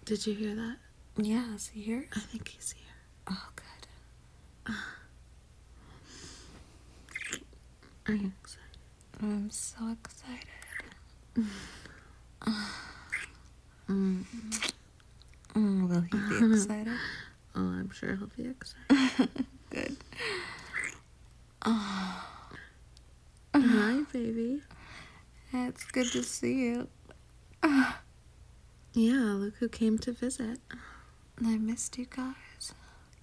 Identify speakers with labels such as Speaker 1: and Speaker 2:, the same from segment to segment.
Speaker 1: Did you hear that?
Speaker 2: Yeah, is he here?
Speaker 1: I think he's here.
Speaker 2: Oh, good.
Speaker 1: Are you excited?
Speaker 2: I'm so excited. Will he be excited?
Speaker 1: Oh, I'm sure he'll be excited.
Speaker 2: Good.
Speaker 1: Hi, baby.
Speaker 2: It's good to see you.
Speaker 1: Yeah, look who came to visit.
Speaker 2: I missed you guys.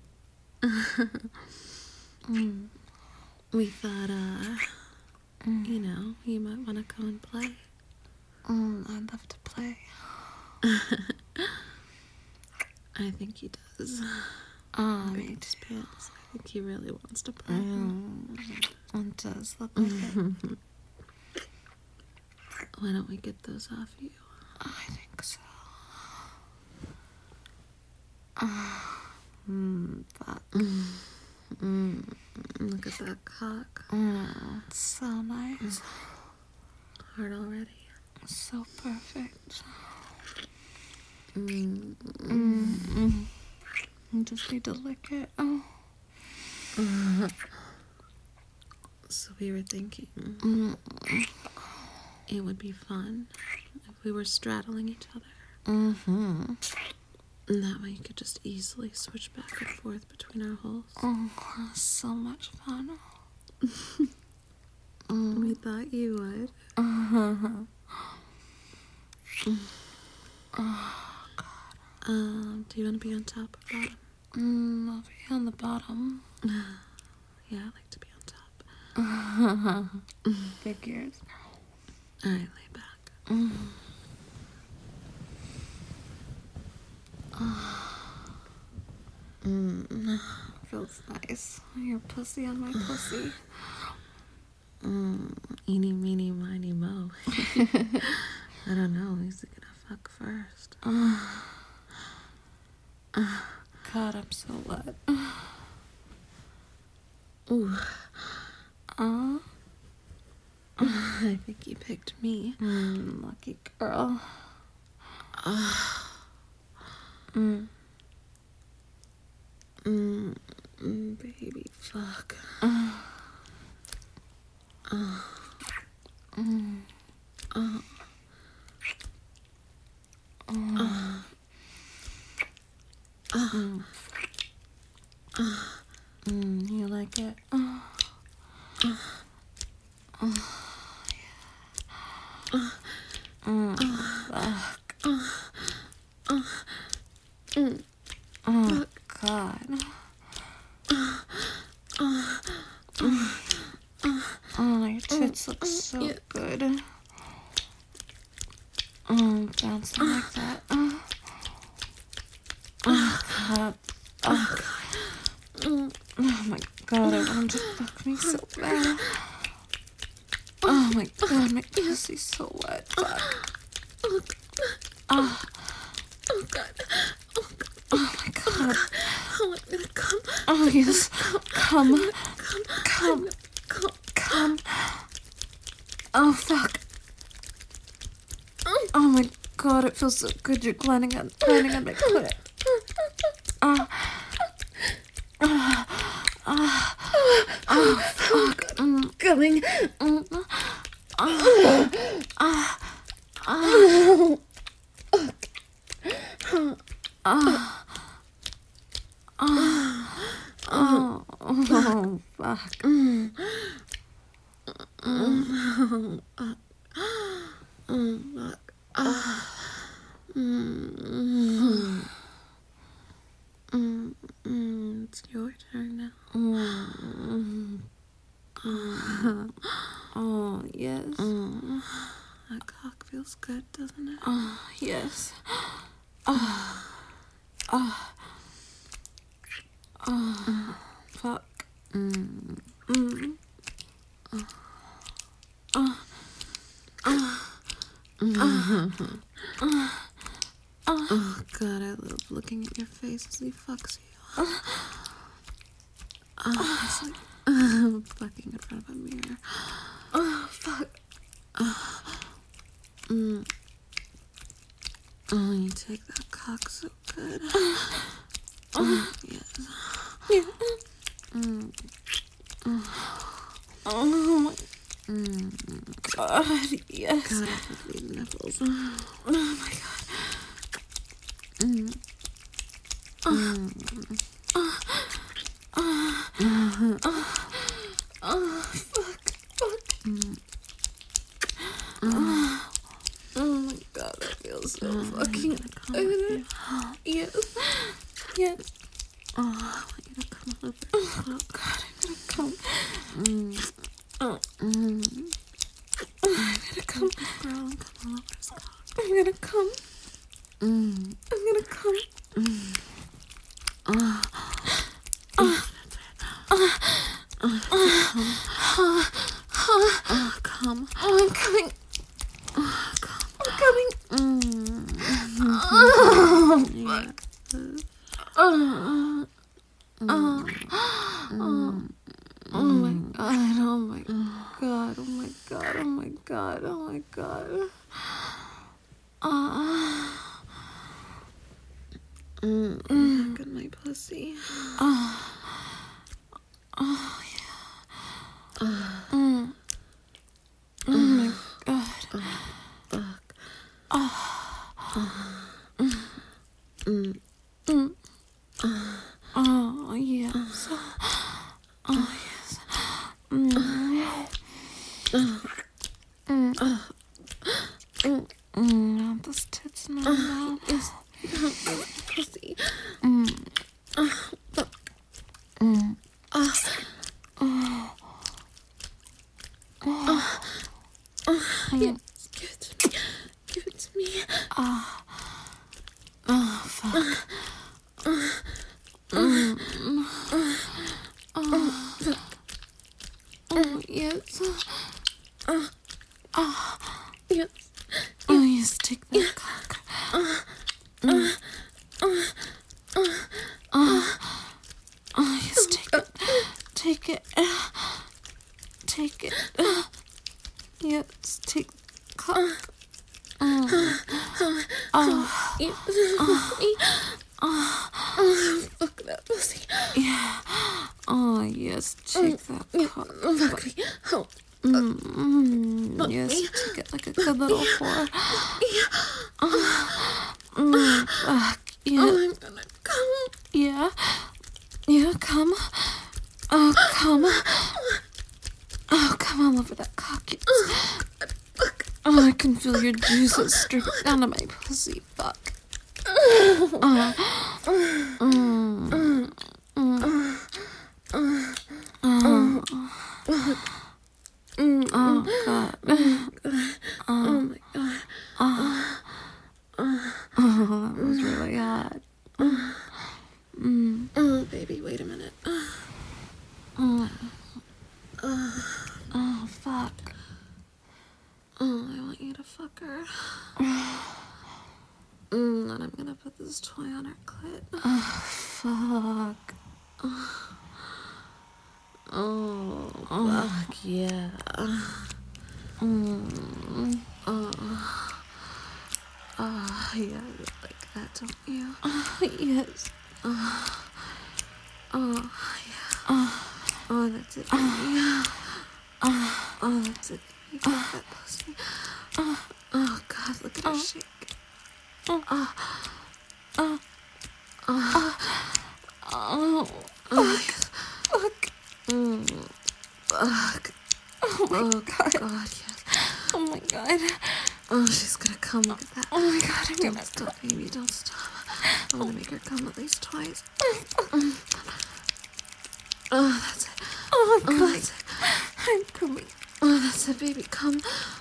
Speaker 1: We thought, you know, you might want to come and play.
Speaker 2: I'd love to play.
Speaker 1: I think he does.
Speaker 2: Me too.
Speaker 1: Pants. I think he really wants to play.
Speaker 2: It does look like it.
Speaker 1: Why don't we get those off you?
Speaker 2: I think so.
Speaker 1: Look at that cock.
Speaker 2: It's so nice.
Speaker 1: Hard already.
Speaker 2: So perfect. I just need to lick it. Oh.
Speaker 1: So we were thinking it would be fun if we were straddling each other. And that way you could just easily switch back and forth between our holes.
Speaker 2: Oh, so much fun.
Speaker 1: We thought you would. Do you want to be on top or bottom?
Speaker 2: I'll be on the bottom.
Speaker 1: Yeah, I like to be on top.
Speaker 2: Figures.
Speaker 1: Alright, lay back.
Speaker 2: Feels nice. Your pussy on my pussy.
Speaker 1: Eeny, meeny, miny, mo. I don't know, who's gonna fuck first?
Speaker 2: God, I'm so wet.
Speaker 1: Ooh. I think he picked me.
Speaker 2: Lucky girl.
Speaker 1: Baby, fuck.
Speaker 2: You like it? Oh, God. Oh, your tits look so good. Bouncing like that. Oh, God. Oh, my God, I want him to fuck me so bad. Oh, my God, my pussy's so wet. Fuck.
Speaker 1: Oh, God.
Speaker 2: Oh, my God.
Speaker 1: Oh, I'm gonna come.
Speaker 2: Oh, yes. Come. Oh, fuck. Oh, my God, it feels so good. You're grinding on my clit. Oh, fuck.
Speaker 1: Coming.
Speaker 2: Oh, fuck.
Speaker 1: It's your turn now.
Speaker 2: Oh, yes.
Speaker 1: That cock feels good, doesn't it?
Speaker 2: Oh, yes. Fuck.
Speaker 1: Oh, God, I love looking at your face as he fucks you. It's like fucking in front of a mirror.
Speaker 2: Oh, fuck.
Speaker 1: Oh, you take that cock so good. Oh, yes.
Speaker 2: Yeah.
Speaker 1: Mm.
Speaker 2: Oh my God, yes.
Speaker 1: God, I love these nipples.
Speaker 2: Oh my God.
Speaker 1: Mm. Mm.
Speaker 2: Fuck.
Speaker 1: Mm.
Speaker 2: Oh my God, that feels so fucking
Speaker 1: good.
Speaker 2: Yes. Yes.
Speaker 1: Oh, I want you to come over.
Speaker 2: Oh God, I'm gonna come.
Speaker 1: Mm.
Speaker 2: Oh.
Speaker 1: Mm.
Speaker 2: I'm gonna come.
Speaker 1: Girl, come all over his cock.
Speaker 2: I'm gonna come.
Speaker 1: Mm.
Speaker 2: I'm gonna come.
Speaker 1: Mm. Come.
Speaker 2: Oh, I'm coming.
Speaker 1: Come.
Speaker 2: I'm coming. Oh,
Speaker 1: Yeah.
Speaker 2: fuck. Oh, oh my God. Oh my God. Oh my God. Oh my God. Oh my God.
Speaker 1: Look at my pussy.
Speaker 2: Oh yeah. Oh my God.
Speaker 1: Fuck.
Speaker 2: Oh yes. Oh yes. Those tits in my mouth.
Speaker 1: Yes. Pussy. Fuck. Yes. Give it to me. Give it to me.
Speaker 2: Oh fuck. Oh yes.
Speaker 1: Yes.
Speaker 2: Oh yes, take that cock. Oh yes, take it. Take it. Take it. Yes, take the cock.
Speaker 1: Fuck that pussy.
Speaker 2: Yeah. Oh yes, take that cock.
Speaker 1: Fuck me. Oh.
Speaker 2: Yes, take it like a good little whore. Fuck. Yeah.
Speaker 1: Oh, I'm gonna come.
Speaker 2: Yeah. Yeah, come. Oh, come. Oh, come all over that cock. Yes. Oh, I can feel your juices dripping down to my pussy. Fuck. Oh God.
Speaker 1: Oh my God.
Speaker 2: Oh, that was really hot.
Speaker 1: Oh, baby, wait a minute.
Speaker 2: Oh, fuck.
Speaker 1: Oh, I want you to fuck her. And I'm gonna put this toy on her clit.
Speaker 2: Fuck.
Speaker 1: Oh, fuck yeah. Oh, yeah, you like that, don't you?
Speaker 2: Yes.
Speaker 1: Oh, yeah. Oh, that's it, baby. Oh, that's it, baby. Get that pussy. Oh, God, look at her shake.
Speaker 2: Oh,
Speaker 1: Yes.
Speaker 2: fuck.
Speaker 1: Fuck.
Speaker 2: Oh my God.
Speaker 1: God, yes.
Speaker 2: Oh my God.
Speaker 1: Oh, she's gonna come. Look at that.
Speaker 2: Oh my God, I'm
Speaker 1: Don't
Speaker 2: gonna
Speaker 1: stop, baby. Don't stop. I'm gonna make her come at least twice. Oh, that's it.
Speaker 2: Oh my
Speaker 1: Oh,
Speaker 2: God.
Speaker 1: that's it.
Speaker 2: I'm coming.
Speaker 1: Oh, that's it, baby. Come.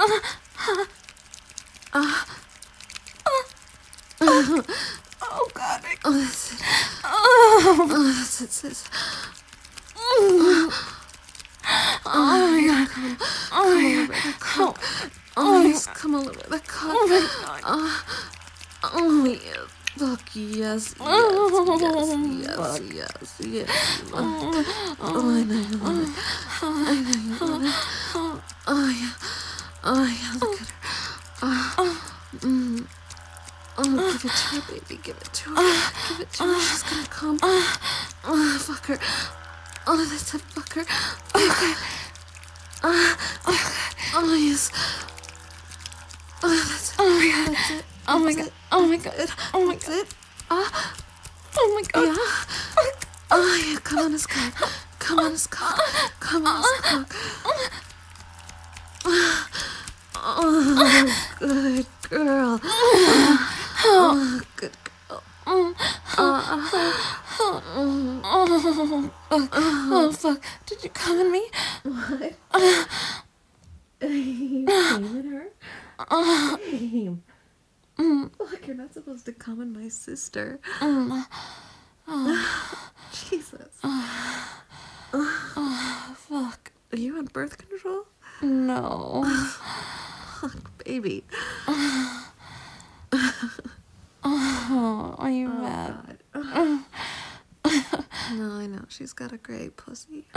Speaker 2: Oh God.
Speaker 1: Oh, that's it.
Speaker 2: Oh.
Speaker 1: Oh, that's it, sis.
Speaker 2: Oh my God. Oh my God.
Speaker 1: Oh, yes. Come all over the cock.
Speaker 2: Oh my God.
Speaker 1: Oh, yeah. Fuck yes. Yes. Yes. Yes. Yes. Yes. Oh, I know you love it. I know you love it. Oh, yeah. Oh, yeah. Look at her. Oh, Give it to her, baby. Give it to her. Give it to her. She's gonna come. Fuck her. Oh, that's a fucker. Okay. Oh, yes. That's it.
Speaker 2: Oh my god.
Speaker 1: That's it.
Speaker 2: Oh my
Speaker 1: That's
Speaker 2: god.
Speaker 1: it.
Speaker 2: Oh my god.
Speaker 1: That's
Speaker 2: Oh my
Speaker 1: That's
Speaker 2: god.
Speaker 1: it.
Speaker 2: Oh my god.
Speaker 1: Yeah. Oh, yeah. Come on, his cock. Come on, his cock. Come on, his cock. Oh, good girl. Oh, good girl.
Speaker 2: Oh fuck. Did you come in me?
Speaker 1: What? You came at her? Shame. Look, you're not supposed to come in my sister. Jesus.
Speaker 2: Fuck.
Speaker 1: Are you on birth control?
Speaker 2: No.
Speaker 1: Fuck, baby.
Speaker 2: Oh, are you mad?
Speaker 1: God. No, I know. She's got a great pussy.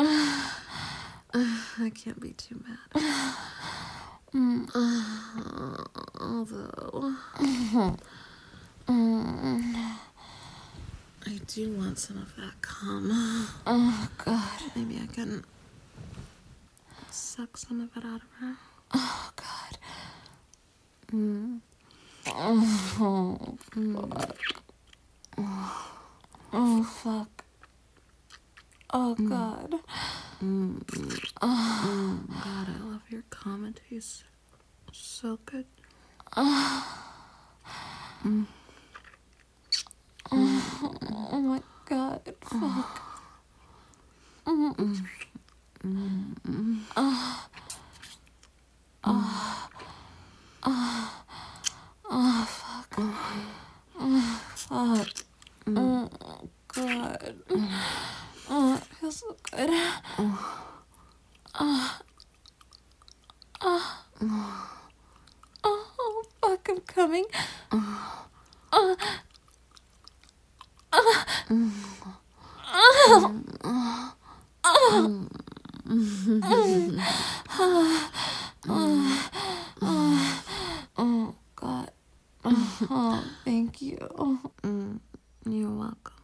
Speaker 1: I can't be too mad. Although... I do want some of that cum.
Speaker 2: Oh god.
Speaker 1: Maybe I can suck some of it out of her.
Speaker 2: Oh god. Oh fuck. Oh god.
Speaker 1: God, I love your cum. It tastes so good.
Speaker 2: Oh my god. Fuck. Oh fuck. Fuck. God. Oh, it feels so good. Oh, fuck, I'm coming.